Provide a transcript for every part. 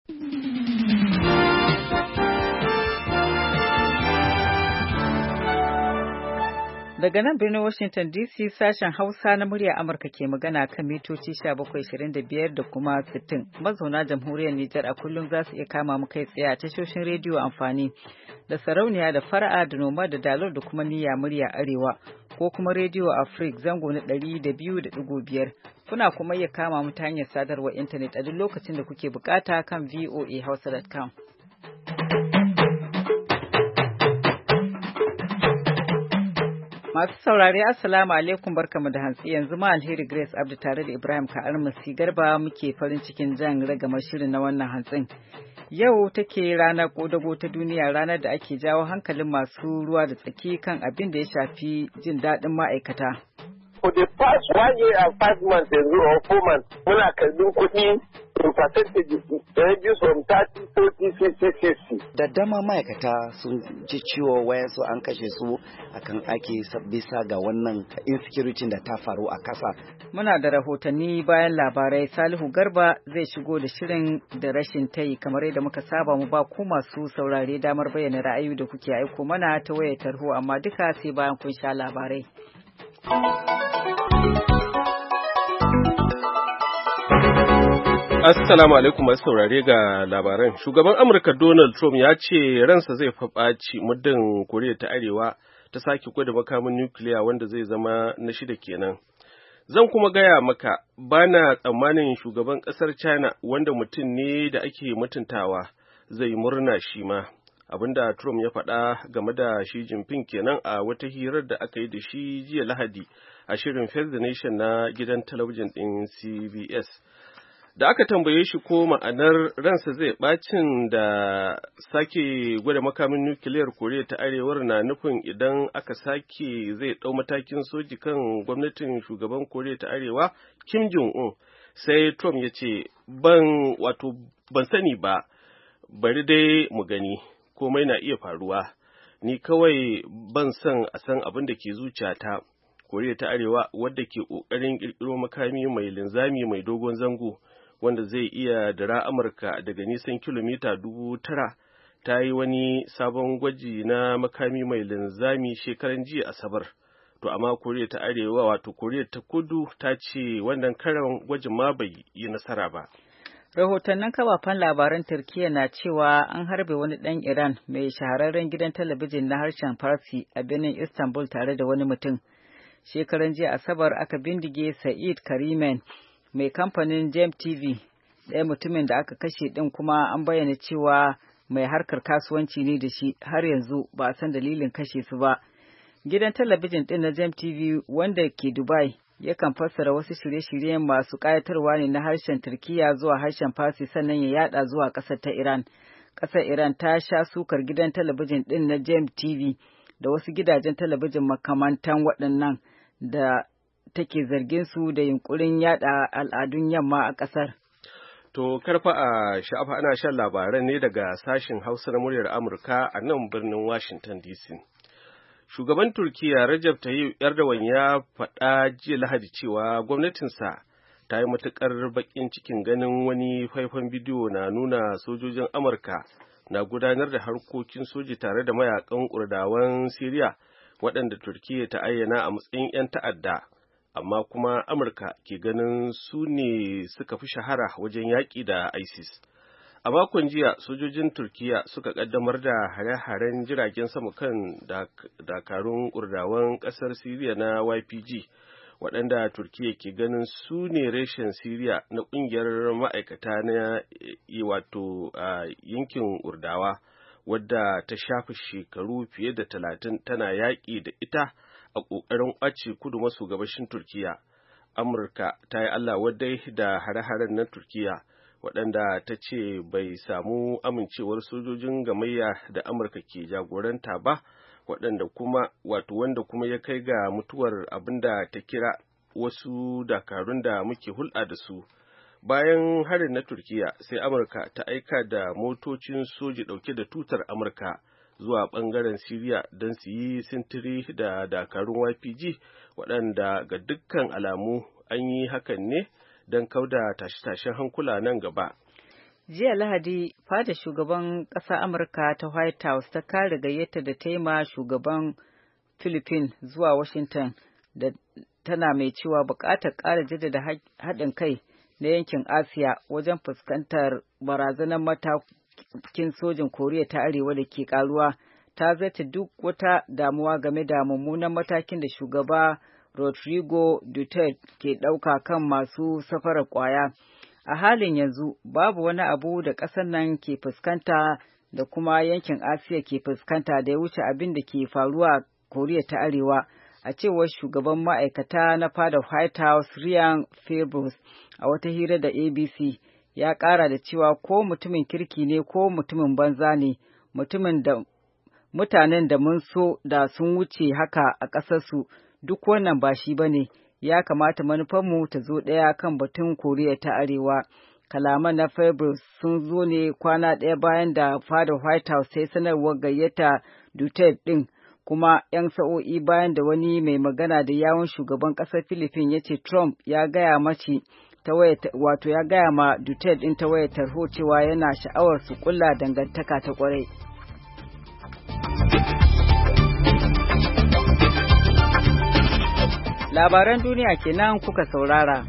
Daga nan birnin Washington DC sashen Hausa na murya Amurka ke magana kan mitoci 1725 da kuma 60. Mazauna jamhuriyar Nijar a kullum za su iya kama mu kai tsaye a tashoshin rediyo amfani da sarauniya da fara'a da noma da dalar da kuma niyya murya arewa ko kuma rediyo Africa zango na 200.5. Kuna kuma iya kama mu ta hanyar sadarwar intanet a duk lokacin da kuke bukata kan voahausa.com. Masu saurare Assalamu alaikum barkamu da hantsi yanzu ma Alheri Grace Abdu tare da Ibrahim Ka'almasi Garba muke farin cikin jan ragamar shirin na wannan hantsin. Yau take rana kodago ta duniya, ranar da ake jawo hankalin masu ruwa da tsaki kan abin da ya shafi jin daɗin ma'aikata. For the past 1 year and 5 months or 4 months muna karbin kuɗi in percentage ranges from 30, 40, 50, 50. Da dama ma'aikata sun ji ciwo wayansu an kashe su akan aiki bisa ga wannan insecurity da ta faru a kasa. Muna da rahotanni bayan labarai. Salihu Garba zai shigo da shirin da rashin tayi kamar yadda muka saba mu ba ku masu saurare damar bayyana ra'ayi da kuke aiko mana ta wayar tarho amma duka sai bayan kun sha labarai. Assalamu alaikum masu saurare ga labaran. Shugaban Amurka Donald Trump ya ce ransa zai faɓaci muddin Koriya ta Arewa ta sake gwada makamin nukiliya wanda zai zama na 6 kenan. Zan kuma gaya maka bana tsammanin shugaban ƙasar China wanda mutum ne da ake mutuntawa zai murna shi ma. Abinda Trump ya faɗa game da Xi Jinping kenan a wata hirar da aka yi da shi jiya Lahadi a shirin Face the Nation na gidan talabijin ɗin CBS. Da aka tambaye shi ko ma'anar ransa zai bacin da sake gwada makamin nukiliyar Koriya ta Arewar na nufin idan aka sake zai ɗau matakin soji kan gwamnatin shugaban Koriya ta Arewa Kim Jong-un, sai Trump ya ce ban sani ba, bari dai mu gani, komai na iya faruwa, ni kawai ban san a san abin da ke zuciyata. Koriya ta Arewa wadda ke ƙoƙarin ƙirƙiro makami mai linzami mai dogon zango wanda zai iya dira Amurka daga nisan kilomita 9,000 ta yi wani sabon gwaji na makami mai linzami shekaran jiya Asabar. To amma Koriya ta Arewa Koriya ta Kudu ta ce wannan karan gwajin ma bai yi nasara ba. Rahotannin kafafen labaran Turkiyya na cewa an harbe wani ɗan Iran mai shahararren gidan talabijin na harshen Farsi a birnin Istanbul tare da wani mutum. Shekaran jiya Asabar aka bindige Sa'id Karimen mai kamfanin Gem TV, ɗaya mutumin da aka kashe ɗin kuma an bayyana cewa mai harkar kasuwanci ne da shi, har yanzu ba a san dalilin kashe su ba. Gidan talabijin ɗin na Gem TV wanda ke Dubai yakan fassara wasu shirye-shiryen masu ƙayatarwa ne na harshen Turkiyya zuwa harshen Farsi sannan ya yada zuwa ƙasar ta Iran. Ƙasar Iran ta sha sukar gidan talabijin ɗin na Gem TV da wasu gidajen talabijin makamantan waɗannan da take zargin su da yunkurin yada al'adun yamma a ƙasar. To karfa a sha'afa ana shan labaran ne daga sashin Hausa na muryar Amurka a nan birnin Washington DC. Shugaban Turkiyya Recep Tayyip Erdogan ya faɗa jiya Lahadi cewa gwamnatinsa ta yi matuƙar baƙin cikin ganin wani faifan bidiyo na nuna sojojin Amurka na gudanar da harkokin soji tare da mayakan Kurdawan Siriya waɗanda Turkiyya ta ayyana a matsayin 'yan ta'adda. Amma kuma Amurka ke ganin su ne suka fi shahara wajen yaƙi da ISIS. A makon jiya, sojojin Turkiyya suka ƙaddamar da hare-haren jiragen sama kan dakarun Kurdawan ƙasar Siriya na YPG, waɗanda Turkiyya ke ganin su ne reshen Siriya na ƙungiyar ma'aikata na yankin Kurdawa, wadda ta shafi shekaru fiye da 30 tana yaƙi da ita a ƙoƙarin ƙwace kudu maso gabashin Turkiyya. Amurka ta yi Allah wadai da hare-haren na Turkiyya, waɗanda ta ce bai samu amincewar sojojin gamayya da Amurka ke jagoranta ba, wanda kuma ya kai ga mutuwar abinda ta kira wasu dakarun da muke hulɗa da su. Bayan harin na Turkiyya, sai Amurka ta aika da motocin soji ɗauke da tutar Amurka zuwa ɓangaren Siriya don su yi sintiri da dakarun YPG, waɗanda ga dukkan alamu an yi hakan ne don kauda tashe-tashen hankula nan gaba. Jiya Lahadi, fada shugaban ƙasa Amurka ta White House ta kare gayyata da ta yi ma shugaban Philippines zuwa Washington da tana mai cewa buƙatar ƙara jaddada haɗin kai na yankin Asiya wajen fuskantar barazanar matakin sojin Koriya ta Arewa da ke ƙaruwa ta zata duk wata damuwa game da mummunan matakin da shugaba Rodrigo Duterte ke ɗauka kan masu safarar ƙwaya. A halin yanzu babu wani abu da ƙasar nan ke fuskanta da kuma yankin Asiya ke fuskanta da ya wuce abin da ke faruwa Koriya ta Arewa, a cewar shugaban ma'aikata na fadar White House Ryan Fabrus a wata hira da ABC. Ya ƙara da cewa ko mutumin kirki ne ko mutumin banza ne, mutanen da mun so da sun wuce haka a ƙasarsu, duk wannan ba shi ba ne. Ya kamata manufarmu ta zo ɗaya kan batun Koriya ta Arewa. Kalaman na Fabrus sun zo ne kwana ɗaya bayan da fadar White House ta yi sanarwar gayyata Duterte ɗin, kuma 'yan sa'o'i bayan da wani mai magana da yawun shugaban ƙasar Philippines ya ce Trump ya gaya mace ya gaya ma Duterte ɗin ta wayar tarho cewa yana sha'awar su ƙulla dangantaka ta ƙwarai. Labaran duniya kenan kuka saurara.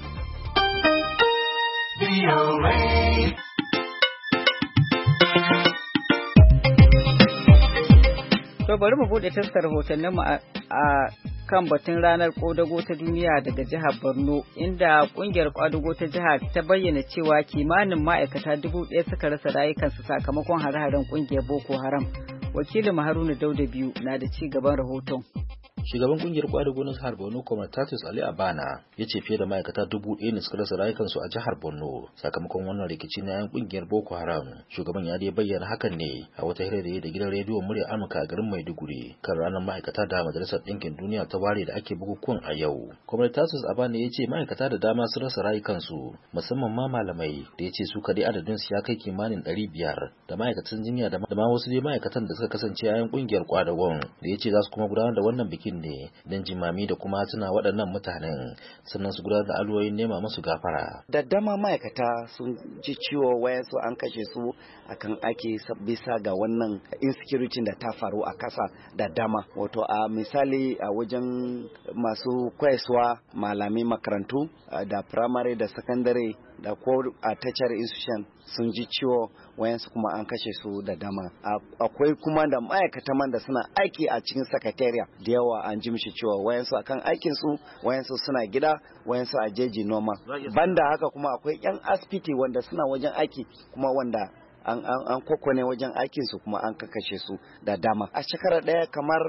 To bari mu bude taskar rahotanninmu a kan batun ranar ƙodago ta duniya daga jihar Borno, inda ƙungiyar ƙwadago ta jihar ta bayyana cewa kimanin ma'aikata 1,000 suka rasa rayukansu sakamakon hare-haren ƙungiyar Boko Haram. Wakilin Haruna Dauda biyu na da ci gaban rahoton. Shugaban kungiyar kwadago na jihar Borno, Comrade Ali Abana, ya ce fiye da ma'aikata 1,000 ne suka rasa rayukansu a jihar Borno sakamakon wannan rikici na 'yan kungiyar Boko Haram. Shugaban ya dai bayyana hakan ne a wata hira da gidan rediyon murya Amurka a garin Maiduguri kan ranar ma'aikata da Majalisar Ɗinkin Duniya ta ware da ake bukukuwan a yau. Comrade Abana ya ce ma'aikata da dama sun rasa rayukansu, musamman ma malamai, da ya ce su kadai adadin su ya kai kimanin 500, da ma'aikatan jinya da ma wasu dai ma'aikatan da suka kasance 'yan kungiyar kwadagon, da ya ce za su kuma gudanar da wannan bikin ne don jimami da kuma tuna waɗannan mutanen, sannan su gudanar da alwoyin nema musu gafara. Da dama ma'aikata sun ji ciwo, wayansu an kashe su akan ake bisa ga wannan insecurity da ta faru a kasa da dama. Wato a misali a wajen masu kwayaswa, malamai makarantu da primary da secondary da ko a tertiary institution sun ji ciwo, wayansu kuma an kashe su da dama. Akwai kuma da ma'aikata man da suna aiki a cikin secretariat da yawa an ji mishi ciwo, wayansu akan aikin su, wayansu suna gida, wayansu a jeji noma. Banda haka kuma akwai 'yan asibiti wanda suna wajen aiki kuma wanda an kokone wajen aikinsu kuma an kakashe su da dama. A shekara ɗaya kamar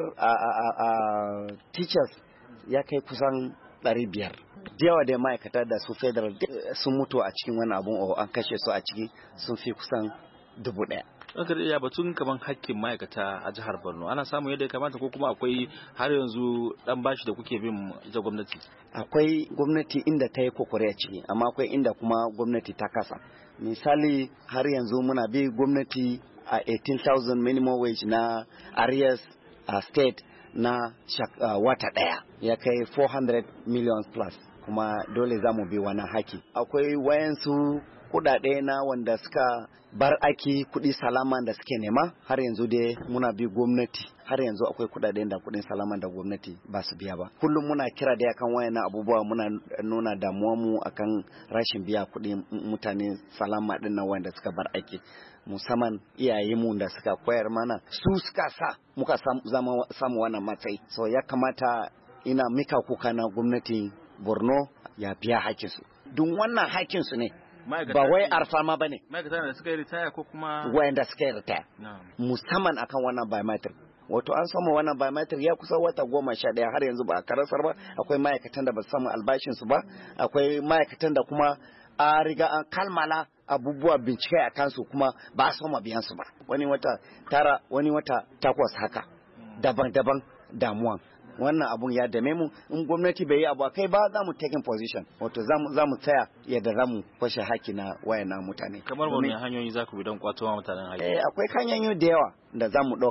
teachers ya kai kusan 500. Da yawa da ma'aikata da su federal sun mutu a cikin wani abun, an kashe su a ciki sun fi kusan 1,000. Ɗanka da iya batun kaman hakkin ma'aikata a jihar Borno, ana samun yadda ya kamata ko kuma akwai har yanzu ɗan bashi da kuke bin ita gwamnati? Akwai gwamnati inda ta yi kokore a ciki, amma akwai inda kuma gwamnati ta kasa. Misali har yanzu muna bi gwamnati a 18,000 minimum wage na arrears a state na wata ɗaya ya kai 400 million plus, kuma dole za mu bi wani haki. Akwai wayansu kudade na wanda suka bar aiki, kudi salama da suke nema, har yanzu dai muna bi gwamnati, har yanzu akwai kudaden da kudin salama da gwamnati ba su biya ba. Kullum muna kira da akan wayannan abubuwa, muna nuna damuwa mu akan rashin biya kudin mutane salama din nan wanda suka bar aiki, musamman iyayenmu da suka koyar mana, su suka sa muka samu wannan matsayi. So ya kamata ina mika kuka na gwamnati Borno ya biya hakinsu, don wannan hakinsu ne, ba wai alfama ba ne. Ma'aikata da suka yi ritaya ko kuma wayanda suka yi ritaya, musamman akan wannan biometric. Wato an samu wannan biometric ya kusa wata 11 har yanzu ba a karasar ba. Akwai ma'aikatan da ba su samu albashinsu ba, akwai ma'aikatan da kuma a riga an kalmala abubuwa bincike a kansu kuma ba a soma biyan su ba. Wani wata 9, wani wata 8 haka, daban-daban damuwan. Wannan abun ya dame mu, in gwamnati bai yi abu kai ba za mu taking position, wato za mu tsaya yadda za mu kwashe haki na wayannan mutane. Kamar wani hanyoyi za ku bi don kwato mutanen haki? Akwai hanyoyi da yawa da za mu ɗauka.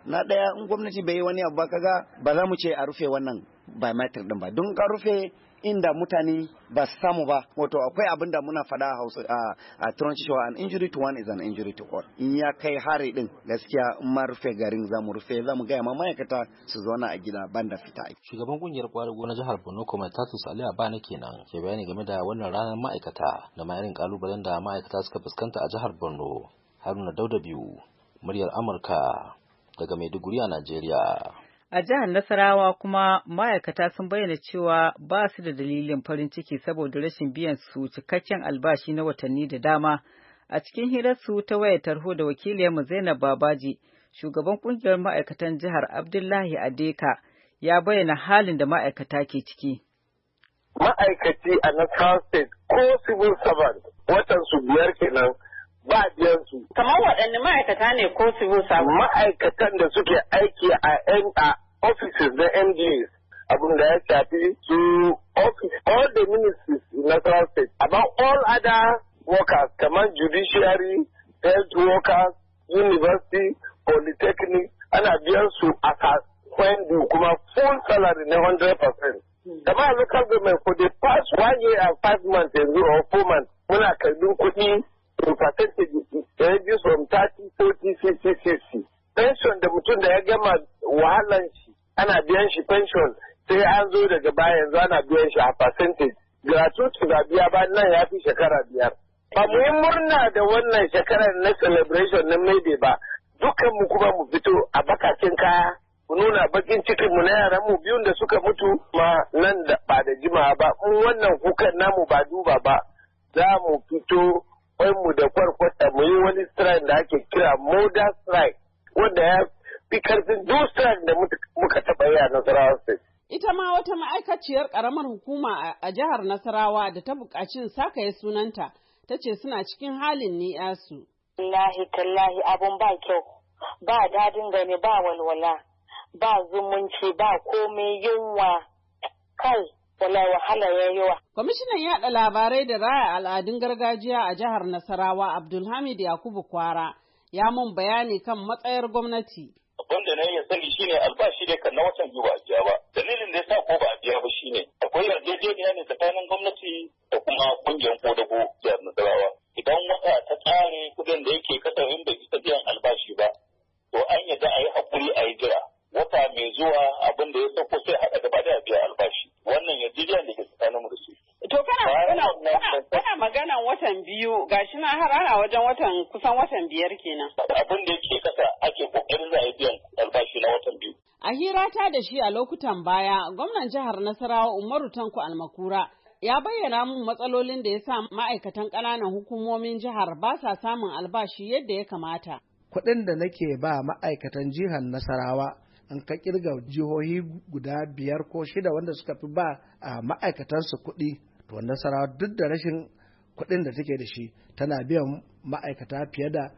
na ɗaya in gwamnati bai yi wani abu ba kaga ba za mu ce a rufe wannan biometric din ba don ka rufe inda mutane ba su samu ba wato akwai abin da muna faɗa a Hausa a turanci cewa an injury to one is an injury to all in ya kai hari din gaskiya in ma rufe garin za mu gaya ma ma'aikata su zauna a gida banda fita. Shugaban kungiyar kwadago na jihar Borno Komatatus Ali Abana kenan ke bayani game da wannan ranar ma'aikata da ma irin kalubalen da ma'aikata suka fuskanta a jihar Borno. Haruna Dauda biyu, muryar Amurka daga Maiduguri a Najeriya. A jihar Nasarawa kuma ma'aikata sun bayyana cewa ba su da dalilin farin ciki saboda rashin biyan su cikakken albashi na watanni da dama. A cikin hirarsu ta wayar tarho da wakiliyarmu Zainab Babaji, shugaban kungiyar ma'aikatan jihar Abdullahi Adeka ya bayyana halin da ma'aikata ke ciki. Ma'aikaci a Nasarawa State ko civil servant watan su 5 kenan ba biyan su. Kamar waɗanne ma'aikata ne ko civil servant? Ma'aikatan da suke aiki a offices na MDs abin da ya shafi su office all the ministries in Nasarawa State about all other workers kamar judiciary, health workers, university, polytechnic ana biyan su a kwendu kuma full salary na 100%. Kamar local government for the past 1 year and 5 months yanzu or 4 months muna karbin kuɗi in percentage ranges from 30, 40, 50, 60. Pension da mutum da ya gama wahalan shi ana biyan shi pension sai an zo daga baya yanzu ana biyan shi a percentage. Gratuity ba biya ba nan ya fi shekara 5. Ba mu yi murna da wannan shekarar na celebration na Mayday ba. Dukkan mu kuma mu fito a bakakin kaya. Mu nuna bakin cikin mu na yaran mu biyun da suka mutu ma nan da ba da jimawa ba. In wannan kukan namu ba duba ba za mu fito mu da kwarkwata mu yi wani strike da ake kira modern strike wanda ya fi karfin duk strike da muka taɓa yi a Nasarawa State. Ita ma wata ma'aikaciyar ƙaramar hukuma a jihar Nasarawa da ta buƙaci sakaye sunanta ta ce suna cikin halin ni'yasu. Tallahi abun ba kyau, ba dadin gani, ba walwala, ba zumunci, ba komai yunwa kai. Wala wahala ya yawa. Kwamishinan yaɗa labarai da raya al'adun gargajiya a jihar Nasarawa Abdulhamid Yakubu Kwara ya mun bayani kan matsayar gwamnati. Abin da na yi sani shine albashi ne kan na watan biyu ba a biya ba. Dalilin da ya sa ko ba a biya ba shine akwai yarjejeniya ne tsakanin gwamnati da kuma kungiyar kodago jihar Nasarawa. Idan wata ta tsare kudin da yake kasa in bai isa biyan albashi ba, to an yadda a yi hakuri a yi jira. Wata mai zuwa abin da ya sauko sai haɗa gaba da biya albashi. Wannan yarjejeniya da ke tsakanin mu da su. To kana maganan watan biyu gashi na har ana wajen kusan watan 5 kenan. Abin da yake kasa ake kokarin za a yi biyan albashi na watan 2. A hirata da shi a lokutan baya, gwamnan jihar Nasarawa Umaru Tanko Almakura ya bayyana mun matsalolin da ya sa ma'aikatan ƙananan hukumomin jihar ba sa samun albashi yadda ya kamata. Kuɗin da nake ba ma'aikatan jihar Nasarawa an ka kirga jihohi guda 5 ko 6 wanda suka fi ba a ma'aikatansu kuɗi, to Nasarawa duk da rashin kuɗin da take da shi tana biyan ma'aikata fiye da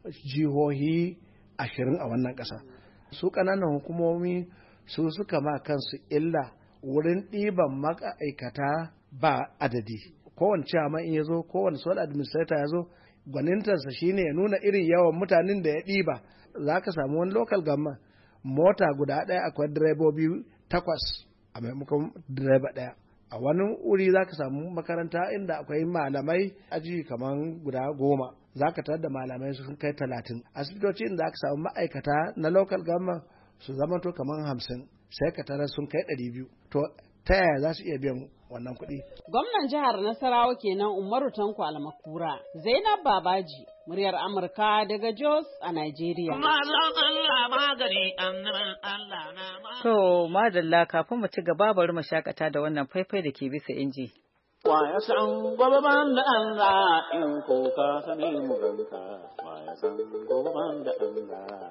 jihohi 20 a wannan ƙasa. Su ƙananan hukumomi su suka ma kansu illa wurin ɗiban ma'aikata ba adadi. Kowane chairman in ya zo, kowane sole administrator ya zo, gwanintarsa shine ya nuna irin yawan mutanen da ya ɗiba. Za ka samu wani local government mota guda ɗaya akwai direbobi 8 a maimakon direba ɗaya. A wani wuri za ka samu makaranta inda akwai malamai aji kamar guda 10, za ka tarar da malamai sun kai 30. Asibitoci inda aka samu ma'aikata na local government su zama to kamar 50, sai ka tarar sun kai 200. To ta yaya za su iya biyan wannan kuɗi? Gwamnan jihar Nasarawa kenan Umaru Tanko Almakura. Zainab Babaji, muryar Amurka daga Jos a Najeriya. To, madalla kafin mu ci gaba bari mu shakata da wannan faifai da ke bisa inji. Wa ya san gobe ban da Allah in ko ka sani mu ganka. Wa ya san gobe ban da Allah.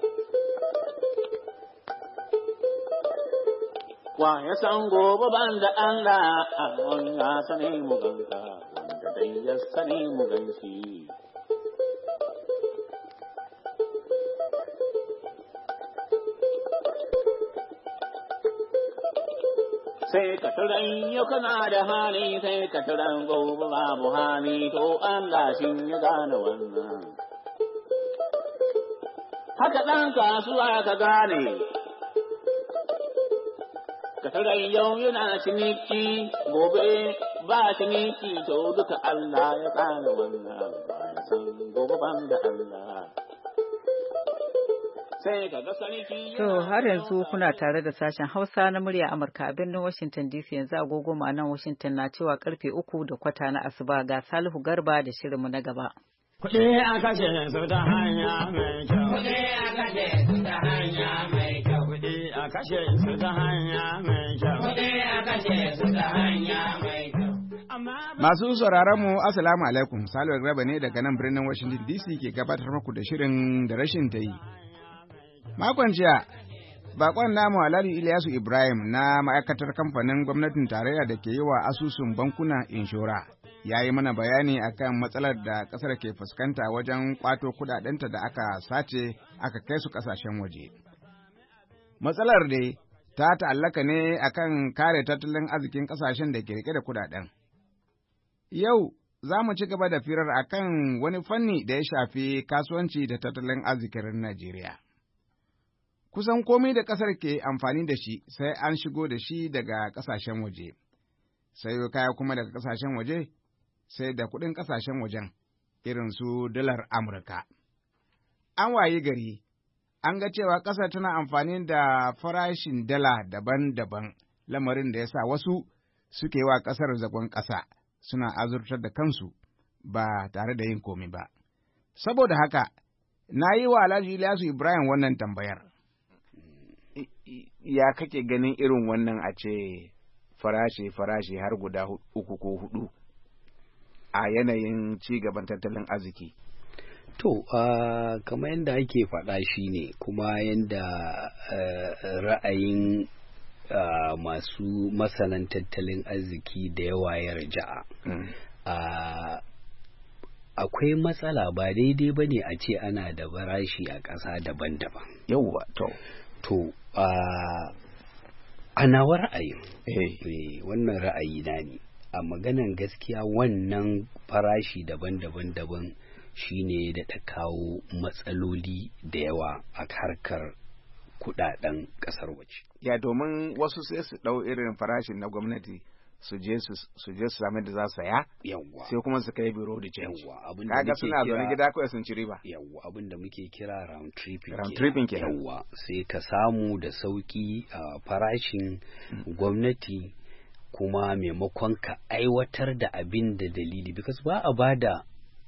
Wa ya san gobe ban da Allah, Allah ya sani mu ganka, wanda dai ya sani mu ganshi. Sai ka turan yau kana da hali, sai ka turan gobe babu hali, to Allah shi ya gane wannan. haka ɗan kasuwa ka gane. Ka tarar yau yana ciniki, gobe ba ciniki, to duka Allah ya tsara wannan, ba ya san gobe ban da Allah. To har yanzu kuna tare da sashen Hausa na murya Amurka a birnin Washington DC. Yanzu agogo ma'anan Washington na cewa karfe 3:15 na asuba. Ga Salihu Garba da shirinmu na gaba. Kuɗi a kashe su ta hanya mai kyau. Kuɗi a kashe su ta hanya mai kyau. Kuɗi a kashe su ta hanya mai kyau. Kuɗi a kashe su ta hanya mai kyau. Masu sauraron mu Assalamu alaikum. Salihu Garba ne daga nan birnin Washington DC ke gabatar muku da shirin da rashin ta yi. Makon jiya, bakon namu Alhaji Ilyasu Ibrahim na ma'aikatar kamfanin gwamnatin tarayya da ke yi wa asusun bankuna inshora ya yi mana bayani akan matsalar da ƙasar ke fuskanta wajen ƙwato kuɗaɗenta da aka sace aka kai su ƙasashen waje. Matsalar dai ta ta'allaka ne akan kare tattalin arzikin ƙasashen da ke rike da kuɗaɗen. Yau za mu ci gaba da firar akan wani fanni da ya shafi kasuwanci da tattalin arzikin Najeriya. Kusan komai da ƙasar ke amfani da shi sai an shigo da shi daga ƙasashen waje, sayo kaya kuma daga ƙasashen waje sai da kuɗin ƙasashen wajen irin su dalar Amurka. An wayi gari, an ga cewa ƙasar tana amfani da farashin dala daban-daban, lamarin da ya sa wasu suke wa ƙasar zagon ƙasa suna azurtar da kansu ba tare da yin komai ba. Saboda haka, na yi wa Alhaji Ilyasu Ibrahim wannan tambayar. Ya kake ganin irin wannan a ce farashi har guda 3 ko 4 a yanayin ci gaban tattalin arziki? To, kamar yadda ake faɗa shi ne kuma yadda ra'ayin masu masanan tattalin arziki da yawa ya raja'a. Akwai matsala ba daidai ba ne a ce ana da farashi a ƙasa daban-daban. Yawwa, To, a nawa ra'ayin, wannan ra'ayi na ne, a maganan gaskiya wannan farashi daban-daban shi ne da ta kawo matsaloli da yawa a harkar kudaden ƙasar waje. Ya domin wasu sai su ɗau irin farashin na gwamnati su je su sami da za su saya, sai kuma su kai biro da canji. Kaga suna zaune gida kawai sun ci riba. Abin da muke kira round tripping kenan. Sai ka samu da sauki a farashin gwamnati kuma maimakon ka aiwatar da abin da dalili, because ba a bada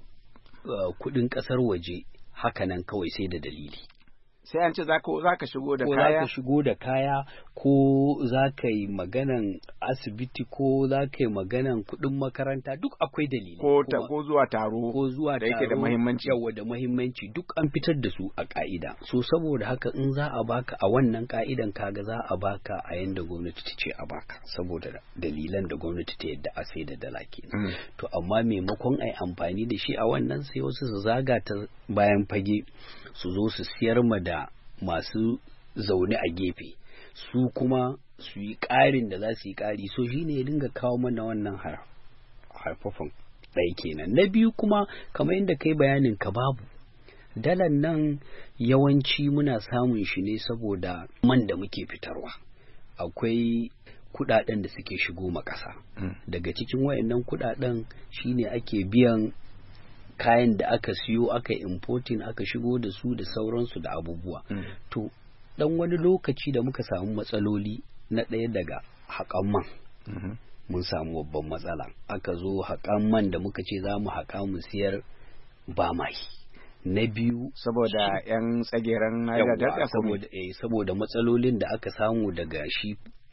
kuɗin ƙasar waje hakanan kawai sai da dalili. Sai an ce za ka shigo da kaya? Ko za ka shigo da kaya, ko za ka yi maganan asibiti, ko za ka yi maganan kuɗin makaranta, duk akwai dalili. Ko zuwa taro. Ko zuwa da yake da muhimmanci. Yawa da muhimmanci, duk an fitar da su a ƙa'ida. So saboda haka in za a baka a wannan ƙa'idan kaga za a baka a yanda gwamnati ta ce a baka, saboda dalilan da gwamnati ta yadda a sai da dala kenan. To amma maimakon a yi amfani da shi a wannan, sai wasu su zaga ta bayan fage su zo su siyar ma da masu zaune a gefe, su kuma su yi ƙarin da za su yi ƙari. So shi ne ya dinga kawo mana wannan harfafan ɗaya kenan. Na biyu kuma kamar yadda kai bayanin ka, babu dalan nan yawanci muna samun shi ne saboda man da muke fitarwa. Akwai kuɗaɗen da suke shigo ma ƙasa. Daga cikin wayannan kuɗaɗen shine ake biyan kayan da aka siyo, aka importing, aka shigo da su da sauransu da abubuwa. To, dan wani lokaci da muka samu matsaloli, na ɗaya daga haƙan man, mun samu babban matsala. Aka zo haƙan man da muka ce za mu haƙa mu siyar ba mai. Na biyu, saboda ‘yan tsageren Niger Delta, saboda matsalolin da aka samu daga shi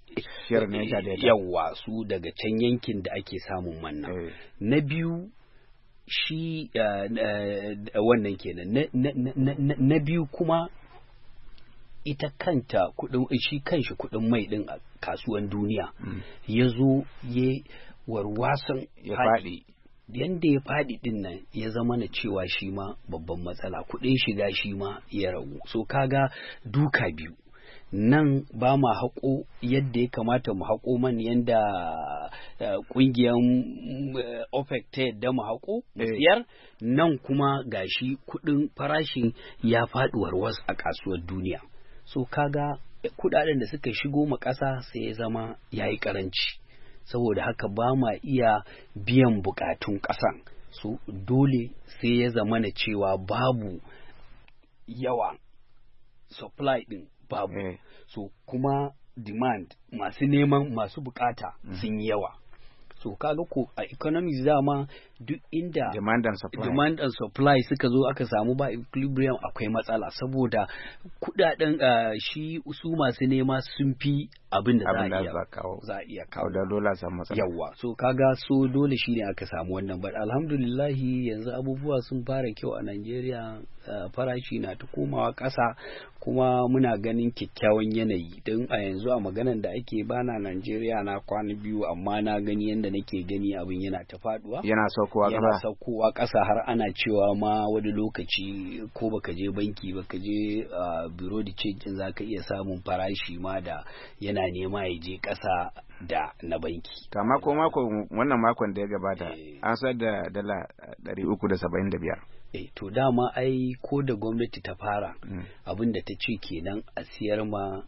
yawa su daga can yankin da ake samun man nan. Na biyu, shi wannan kenan. Na biyu kuma ita kanta shi kanshi kuɗin mai ɗin a kasuwan duniya ya zo ya warwasan ya faɗi. Yanda ya faɗi ɗin nan ya zama na cewa shi ma babban matsala, kuɗin shiga shi ma ya ragu. So kaga duka biyu. nan ba ma haƙo yadda ya kamata mu haƙo man yadda ƙungiyar OPEC ta yadda mu haƙo siyar, nan kuma gashi kuɗin farashin ya faɗi warwas a kasuwar duniya. So kaga kuɗaɗen da suka shigo ma ƙasa sai ya zama ya yi ƙaranci, saboda haka ba ma iya biyan buƙatun ƙasan. So dole sai ya zama na cewa babu yawa, supply ɗin babu. So kuma demand, masu neman, masu bukata sun yi yawa. So kaga ko a economics dama duk inda demand and supply suka zo aka samu ba equilibrium akwai matsala, saboda kudaden shi su masu nema sun fi abin da za a iya kawo da dole samu matsala. Yawa, so kaga so dole shine aka samu wannan, but alhamdulillah yanzu abubuwa sun fara kyau a Najeriya, farashi na ta komawa ƙasa, kuma muna ganin kyakkyawan yanayi. Don a yanzu a maganan da ake bana Najeriya na kwana biyu, amma na gani yanda nake gani abin yana ta faduwa, yana saukowa ƙasa har ana cewa ma wani lokaci ko baka je banki baka je bureau de change din zaka iya samun farashi ma da yana nema ya je ƙasa da na banki. Kama ko wannan makon da ya gabata an sayar da dala 375. To dama ai ko da gwamnati ta fara abin da ta ce kenan a siyar ma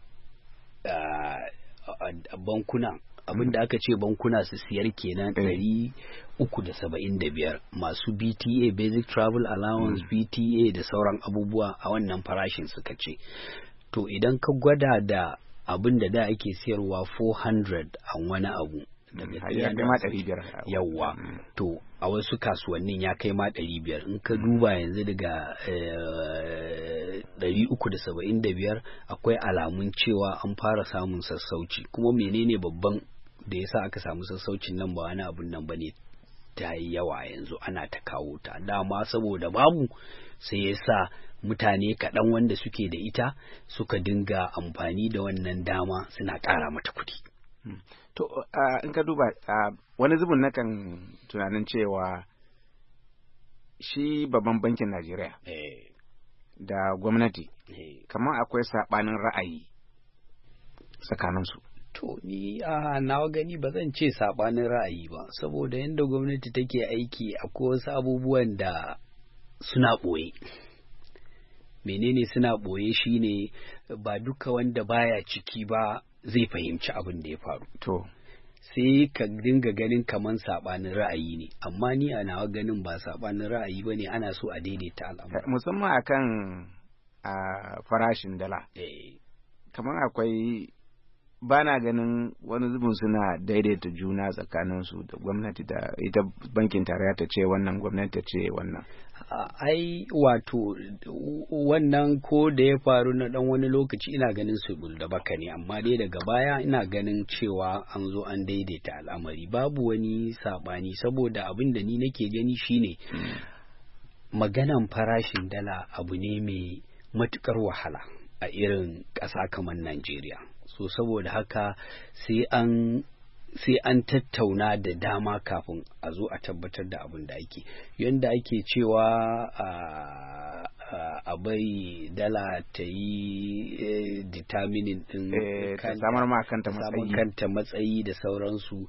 bankuna, abin da aka ce bankuna su siyar kenan 375 masu BTA, Basic Travel Allowance, BTA da sauran abubuwa a wannan farashin suka ce. To idan ka gwada da abin da ake siyarwa 400 a wani abu, ya kai ma 500. Yawwa, to a wasu kasuwannin ya kai ma 500. In ka duba yanzu daga 375 akwai alamun cewa an fara samun sassauci. Kuma menene babban da yasa aka samu sassaucin nan ba wani abun nan bane, ta yi yawa yanzu ana ta kawo ta. Dama saboda babu, sai yasa mutane kaɗan wanda suke da ita suka dinga amfani da wannan dama suna ƙara mata kuɗi. To in ka duba wani zubin nakan tunanin cewa shi babban bankin Najeriya da gwamnati kamar akwai saɓanin ra'ayi tsakaninsu. To ni nawa gani ba zan ce saɓanin ra'ayi ba, saboda yadda gwamnati take aiki akwai wasu abubuwan da suna ɓoye. Menene suna ɓoye shine ba duka wanda baya ciki ba zai fahimci abin da ya faru. To sai ka dinga ganin kaman saɓanin ra'ayi ne, amma ni a nawa ganin ba saɓanin ra'ayi ba ne, ana so a daidaita al'amura. Musamman akan farashin dala. Kamar akwai, ba na ganin wani zubin suna daidaita juna tsakaninsu da gwamnati da ita bankin tarayya ta ce wannan, gwamnati ta ce wannan. Ai wato wannan ko da ya faru na dan wani lokaci ina ganin su da baka ne, amma dai daga baya ina ganin cewa an zo an daidaita al'amari, babu wani sabani, saboda abin da ni nake gani shine maganan farashin dala abu ne mai matukar wahala a irin ƙasa kamar Najeriya. So saboda haka sai an tattauna da dama kafin a zo a tabbatar da abin da ake. Yanda ake cewa a bai dala ta yi determining din samar kanta matsayi da sauransu.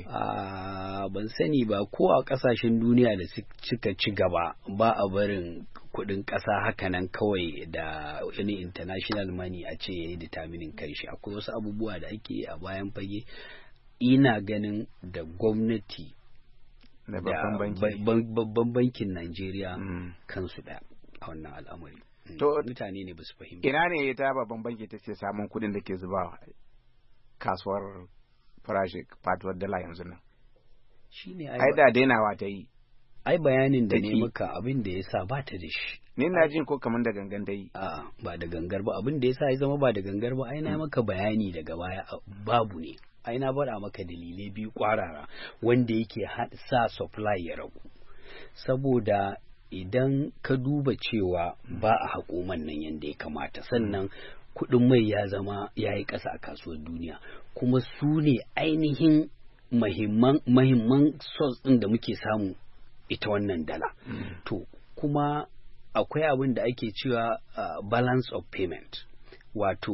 Ban sani ba ko a kasashen duniya da suka ci gaba ba a barin kudin ƙasa hakanan kawai da wani international money a ce ya yi determining karshe. Akwai wasu abubuwa da ake a bayan fage. Ina ganin da gwamnati da babban bankin Najeriya kansu da a wannan al'amari. To mutane ne ba su fahimta. Ina ne ta babban banki take samun kuɗin da ke zuba kasuwar farashi fatuwar dala yanzu nan? Shine ai da dainawa ta yi. Ai bayanin da ne maka abin da yasa ba ta da shi. Ni na jin ko kaman da gangan dai. A'a ba da gangar ba, abin da yasa ya zama ba da gangar ba ai na maka bayani daga baya babu ne. Ai na bada maka dalilai biyu kwarara wanda yake sa supply ya ragu. Saboda idan ka duba cewa ba a haƙo man nan yadda ya kamata, sannan kuɗin mai ya zama ya yi ƙasa a kasuwar duniya, kuma su ne ainihin mahimman source ɗin da muke samu ita wannan dala. To kuma akwai abin da ake cewa balance of payment, wato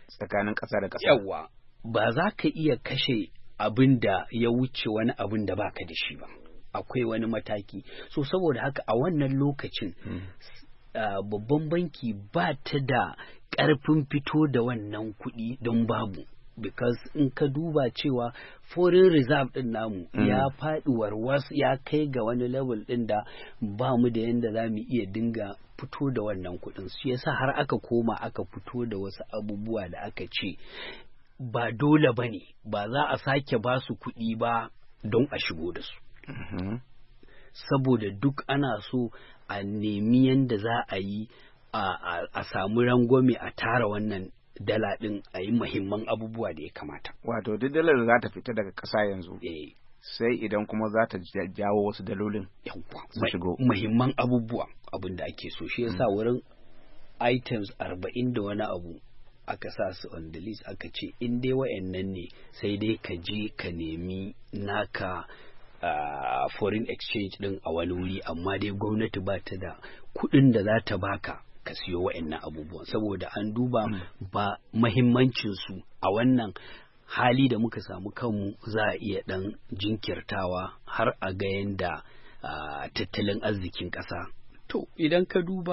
tsakanin ƙasa da ƙasa. Yawwa, ba za ka iya kashe abin da ya wuce wani abin da baka da shi ba. Akwai wani mataki. So saboda haka a wannan lokacin babban banki ba ta da ƙarfin fito da wannan kuɗi don babu. Because in ka duba cewa foreign reserve din namu ya faɗi warwas ya kai ga wani level din da ba mu da yanda za mu iya dinga fito da wannan kuɗin. Shi yasa har aka koma aka fito da wasu abubuwa da aka ce ba dole ba ne, ba za a sake ba su kuɗi ba don a shigo da su. Saboda duk ana so a nemi yanda za a yi a samu rangwame a tara wannan dala ɗin a yi muhimman abubuwa da ya kamata. Wato duk dalar za ta fita daga ƙasa yanzu. Sai idan kuma za ta jawo wasu dalolin su shigo. Muhimman abubuwa abin da ake so. Shi yasa wurin items 40 da wani abu aka sa su on the list aka ce in dai wa'annan ne sai dai ka je ka nemi naka foreign exchange ɗin a wani wuri, amma dai gwamnati ba ta da kuɗin da za ta baka ka siyo wa'annan abubuwan, saboda an duba ba mahimmancinsu a wannan hali da muka samu kanmu za a iya ɗan jinkirtawa har a ga yanda tattalin arzikin ƙasa. To idan ka duba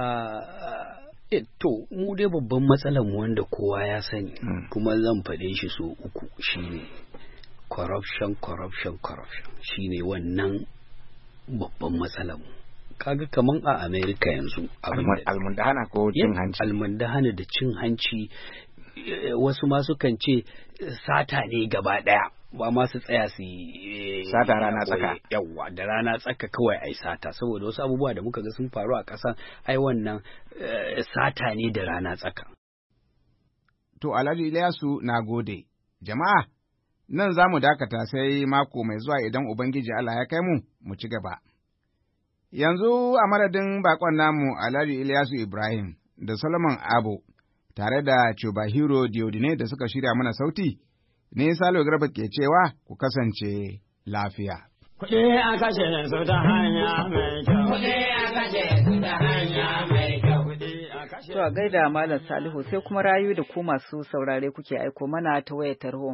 to mu dai babban matsalar mu wanda kowa ya sani kuma zan faɗe shi so uku shine corruption shine wannan babban matsalar mu. Kaga kaman a America yanzu almundahana ko cin hanci, almundahana da cin hanci, wasu ma sukan ce sata ne gaba daya, ba ma su tsaya su sata rana tsaka. Yawa da rana tsaka kawai ai sata, saboda wasu abubuwa da muka ga sun faru a ƙasa ai wannan sata ne da rana tsaka. To Alhaji Ilyasu, na gode. Jama'a, nan za mu dakata sai mako mai zuwa idan Ubangiji Allah ya kai mu ci gaba. Yanzu a madadin bakon namu Alhaji Ilyasu Ibrahim da Solomon Abo tare da Chubahiro Diodine da suka shirya mana sauti, ne Salo Garba ke cewa ku kasance lafiya. Kuɗi a kashe su ta hanya mai kyau. Kuɗi a kashe su ta hanya mai kyau. To a gaida Malam Salihu, sai kuma rayu da ku masu saurare kuke aiko mana ta wayar tarho.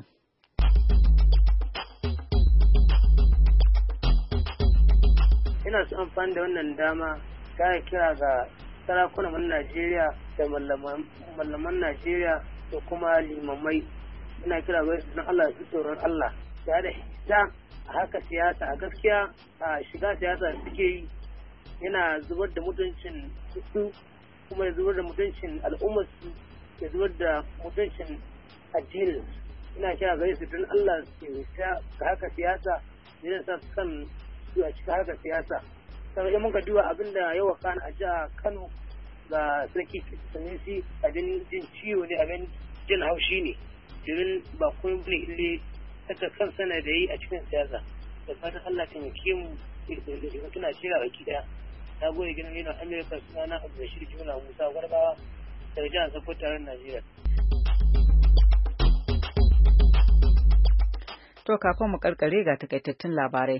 Ina so amfani da wannan dama ta kira ga sarakunan Najeriya da malaman Najeriya da kuma limamai. Ina kira ga su Allah su tsoron Allah. Ya da ita a haka siyasa, a gaskiya a shiga siyasa suke yi yana zubar da mutuncin su, kuma ya zubar da mutuncin al'ummar su, ya zubar da mutuncin addinin. Ina kira ga su don Allah su ta haka siyasa idan sa kan a cikin harkar siyasa. Saboda muka duba abin da ya wakana a jihar Kano ga sarki Sanusi, abin jin ciwo ne, abin jin haushi ne, domin ba kuma bane ille saka kan sana da yi a cikin siyasa. Da fatan Allah ta mike mu da tuna shira baki daya. Na gode gidan yana Amerika, sunana Abdulrashid Jumla Musa Gwarbawa daga jihar Sokoto tarayyar Najeriya. To kafin mu karkare ga takaitattun labarai.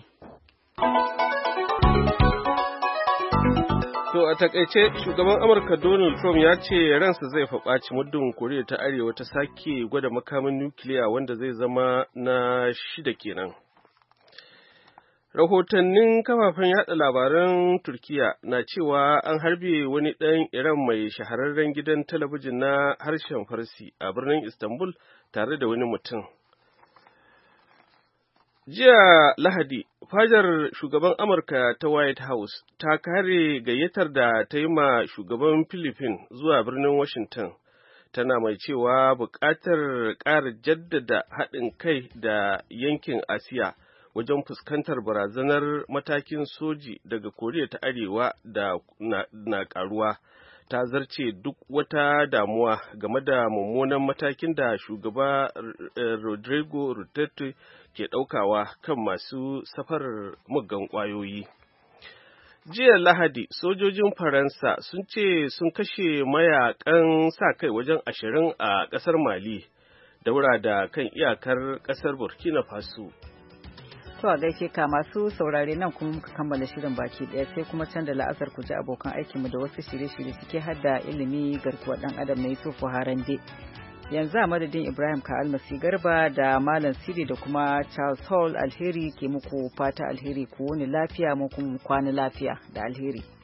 To a takaice shugaban Amurka Donald Trump ya ce ransa zai faɓaci muddin Koriya ta Arewa ta sake gwada makamin nukiliya wanda zai zama na 6 kenan. Rahotannin kafafen yada labaran Turkiya na cewa an harbe wani ɗan Iran mai shahararren gidan talabijin na harshen Farsi a birnin Istanbul tare da wani mutum. Jiya Lahadi, fadar shugaban Amurka ta White House ta kare gayyatar da ta yi ma shugaban Philippines zuwa birnin Washington, tana mai cewa buƙatar ƙara jaddada haɗin kai da yankin Asiya wajen fuskantar barazanar matakin soji daga Koriya ta Arewa da na ƙaruwa. Ta zarce duk wata damuwa game da mummunan matakin da shugaba Rodrigo Duterte ke ɗaukawa kan masu safarar muggan ƙwayoyi. Jiya Lahadi, sojojin Faransa sun ce sun kashe mayakan sa-kai wajen 20 a ƙasar Mali, daura da kan iyakar ƙasar Burkina Faso. To a gaishe ka masu saurare nan kuma muka kammala shirin baki daya, sai kuma can da la'asar ku ji abokan aikinmu da wasu shirye-shirye suke hada ilimi garkuwa dan adam na Yusufu Harande. yanzu a madadin Ibrahim Ka'almasi Garba da Malam Sidi da kuma Charles Hall, alheri ke muku fata alheri, ku wuni lafiya mu kuma kwana lafiya da alheri.